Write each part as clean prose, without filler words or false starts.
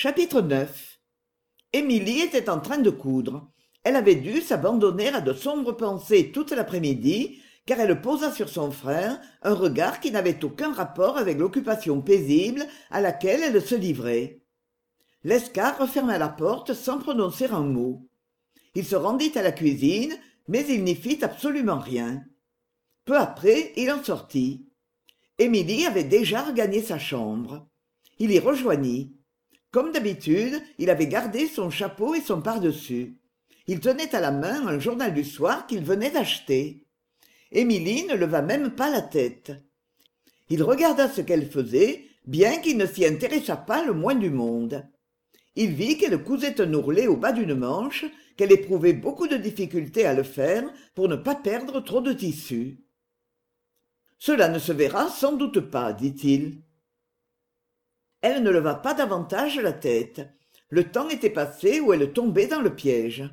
Chapitre 9. Émilie était en train de coudre. Elle avait dû s'abandonner à de sombres pensées toute l'après-midi, car elle posa sur son frère un regard qui n'avait aucun rapport avec l'occupation paisible à laquelle elle se livrait. Lescart referma la porte sans prononcer un mot. Il se rendit à la cuisine, mais il n'y fit absolument rien. Peu après, il en sortit. Émilie avait déjà regagné sa chambre. Il y rejoignit. Comme d'habitude, il avait gardé son chapeau et son pardessus. Il tenait à la main un journal du soir qu'il venait d'acheter. Émilie ne leva même pas la tête. Il regarda ce qu'elle faisait, bien qu'il ne s'y intéressât pas le moins du monde. Il vit qu'elle cousait un ourlet au bas d'une manche, qu'elle éprouvait beaucoup de difficulté à le faire pour ne pas perdre trop de tissu. « Cela ne se verra sans doute pas, dit-il. » Elle ne leva pas davantage la tête. Le temps était passé où elle tombait dans le piège.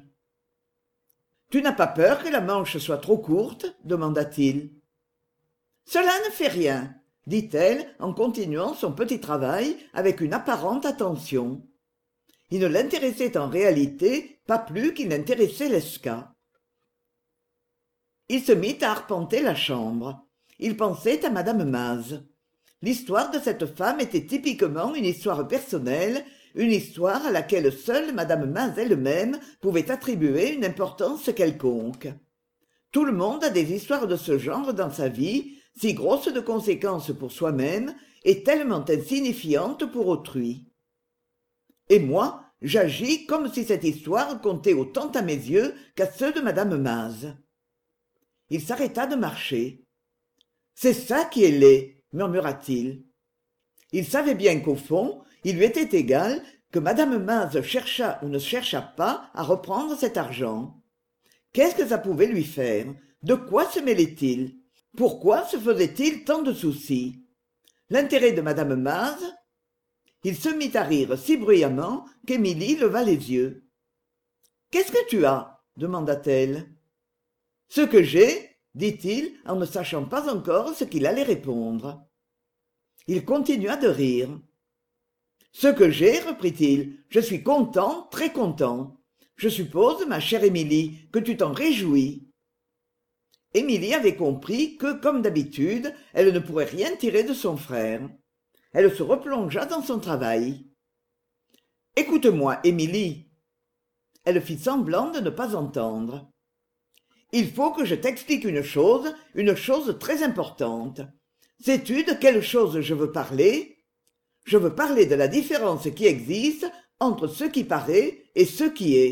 « Tu n'as pas peur que la manche soit trop courte ?» demanda-t-il. « Cela ne fait rien, » dit-elle en continuant son petit travail avec une apparente attention. Il ne l'intéressait en réalité pas plus qu'il n'intéressait Lescart. Il se mit à arpenter la chambre. Il pensait à madame Maz. L'histoire de cette femme était typiquement une histoire personnelle, une histoire à laquelle seule madame Maz elle-même pouvait attribuer une importance quelconque. Tout le monde a des histoires de ce genre dans sa vie, si grosses de conséquences pour soi-même et tellement insignifiantes pour autrui. Et moi, j'agis comme si cette histoire comptait autant à mes yeux qu'à ceux de madame Maz. Il s'arrêta de marcher. « C'est ça qui est laid, » murmura-t-il. Il savait bien qu'au fond, il lui était égal que madame Maz cherchât ou ne cherchât pas à reprendre cet argent. Qu'est-ce que ça pouvait lui faire? De quoi se mêlait-il? Pourquoi se faisait-il tant de soucis? L'intérêt de madame Maz? Il se mit à rire si bruyamment qu'Émilie leva les yeux. « Qu'est-ce que tu as ?» demanda-t-elle. « Ce que j'ai, » dit-il en ne sachant pas encore ce qu'il allait répondre. Il continua de rire. « Ce que j'ai, reprit-il, je suis content, très content. Je suppose, ma chère Émilie, que tu t'en réjouis. » Émilie avait compris que, comme d'habitude, elle ne pourrait rien tirer de son frère. Elle se replongea dans son travail. « Écoute-moi, Émilie. » Elle fit semblant de ne pas entendre. « Il faut que je t'explique une chose très importante. Sais-tu de quelle chose je veux parler? Je veux parler de la différence qui existe entre ce qui paraît et ce qui est. »«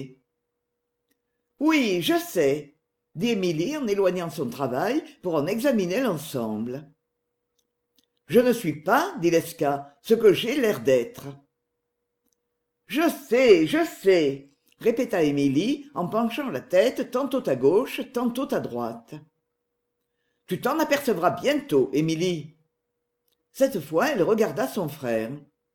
Oui, je sais, » dit Émilie en éloignant son travail pour en examiner l'ensemble. « Je ne suis pas, dit Lescart, ce que j'ai l'air d'être. »« Je sais, » répéta Émilie en penchant la tête tantôt à gauche, tantôt à droite. « Tu t'en apercevras bientôt, Émilie. » Cette fois, elle regarda son frère.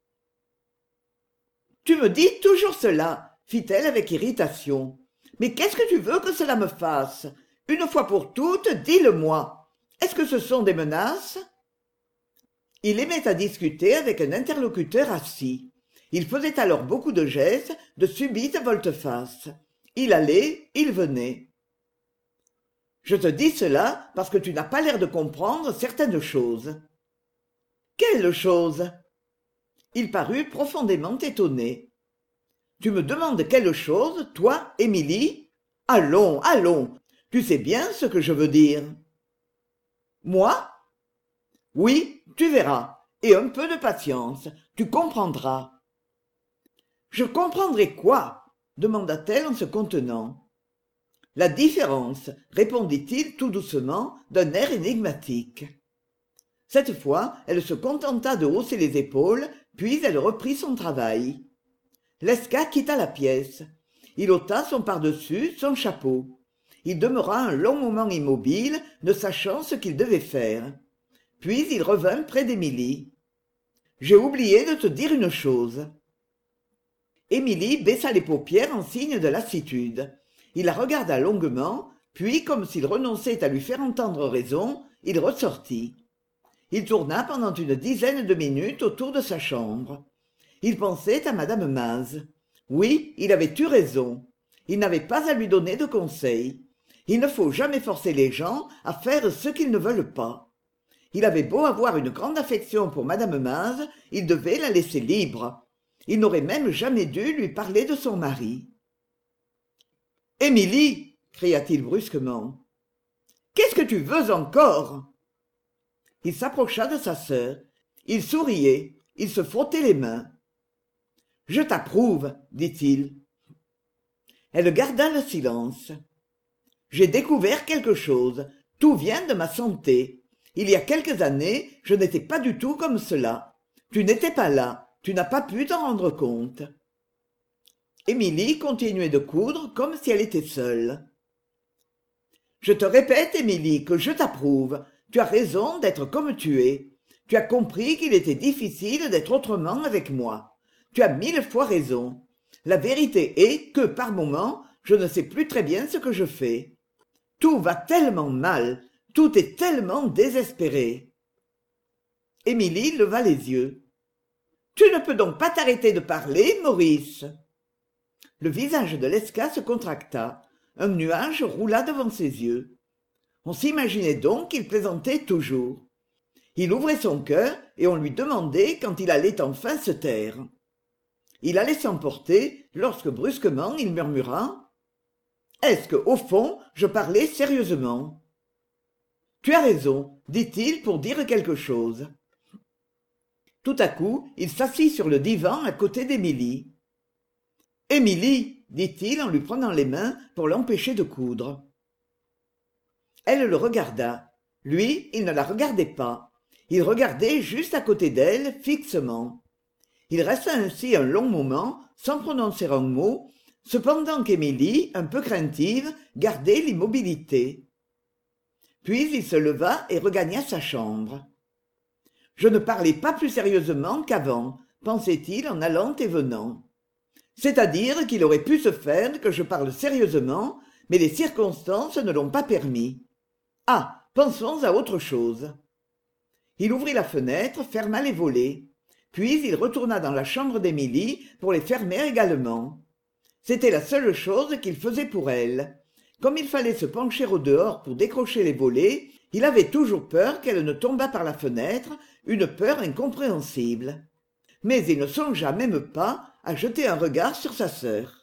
« Tu me dis toujours cela, fit-elle avec irritation. Mais qu'est-ce que tu veux que cela me fasse? Une fois pour toutes, dis-le-moi. Est-ce que ce sont des menaces? » Il aimait à discuter avec un interlocuteur assis. Il faisait alors beaucoup de gestes, de subites volte-face. Il allait, il venait. « Je te dis cela parce que tu n'as pas l'air de comprendre certaines choses. »« Quelles choses ?» Il parut profondément étonné. « Tu me demandes quelle chose, toi, Émilie? Allons, allons, tu sais bien ce que je veux dire. »« Moi ? » ?»« Oui, tu verras, et un peu de patience, tu comprendras. »« Je comprendrai quoi ?» demanda-t-elle en se contenant. « La différence, » répondit-il tout doucement, d'un air énigmatique. Cette fois, elle se contenta de hausser les épaules, puis elle reprit son travail. Lescart quitta la pièce. Il ôta son pardessus, son chapeau. Il demeura un long moment immobile, ne sachant ce qu'il devait faire. Puis il revint près d'Émilie. « J'ai oublié de te dire une chose. » Émilie baissa les paupières en signe de lassitude. Il la regarda longuement, puis, comme s'il renonçait à lui faire entendre raison, il ressortit. Il tourna pendant une dizaine de minutes autour de sa chambre. Il pensait à madame Maz. Oui, il avait eu raison. Il n'avait pas à lui donner de conseils. Il ne faut jamais forcer les gens à faire ce qu'ils ne veulent pas. Il avait beau avoir une grande affection pour madame Maz, il devait la laisser libre. Il n'aurait même jamais dû lui parler de son mari. « Émilie !» cria-t-il brusquement. « Qu'est-ce que tu veux encore ?» Il s'approcha de sa sœur. Il souriait. Il se frottait les mains. « Je t'approuve, dit-il. Elle garda le silence. « J'ai découvert quelque chose. Tout vient de ma santé. Il y a quelques années, je n'étais pas du tout comme cela. Tu n'étais pas là. Tu n'as pas pu t'en rendre compte. » Émilie continuait de coudre comme si elle était seule. « Je te répète, Émilie, que je t'approuve. Tu as raison d'être comme tu es. Tu as compris qu'il était difficile d'être autrement avec moi. Tu as 1000 fois raison. La vérité est que, par moments, je ne sais plus très bien ce que je fais. Tout va tellement mal, tout est tellement désespéré. » Émilie leva les yeux. « Tu ne peux donc pas t'arrêter de parler, Maurice ?» Le visage de Lesca se contracta. Un nuage roula devant ses yeux. On s'imaginait donc qu'il plaisantait toujours. Il ouvrait son cœur et on lui demandait quand il allait enfin se taire. Il allait s'emporter lorsque brusquement il murmura « Est-ce que, au fond, je parlais sérieusement ?»« Tu as raison, dit-il pour dire quelque chose. » Tout à coup, il s'assit sur le divan à côté d'Émilie. « Émilie, dit-il en lui prenant les mains pour l'empêcher de coudre. Elle le regarda. Lui, il ne la regardait pas. Il regardait juste à côté d'elle, fixement. Il resta ainsi un long moment, sans prononcer un mot, cependant qu'Émilie, un peu craintive, gardait l'immobilité. Puis il se leva et regagna sa chambre. « Je ne parlais pas plus sérieusement qu'avant, pensait-il en allant et venant. C'est-à-dire qu'il aurait pu se faire que je parle sérieusement, mais les circonstances ne l'ont pas permis. Ah, pensons à autre chose. » Il ouvrit la fenêtre, ferma les volets. Puis il retourna dans la chambre d'Émilie pour les fermer également. C'était la seule chose qu'il faisait pour elle. Comme il fallait se pencher au dehors pour décrocher les volets, il avait toujours peur qu'elle ne tombât par la fenêtre, une peur incompréhensible. Mais il ne songea même pas à jeter un regard sur sa sœur.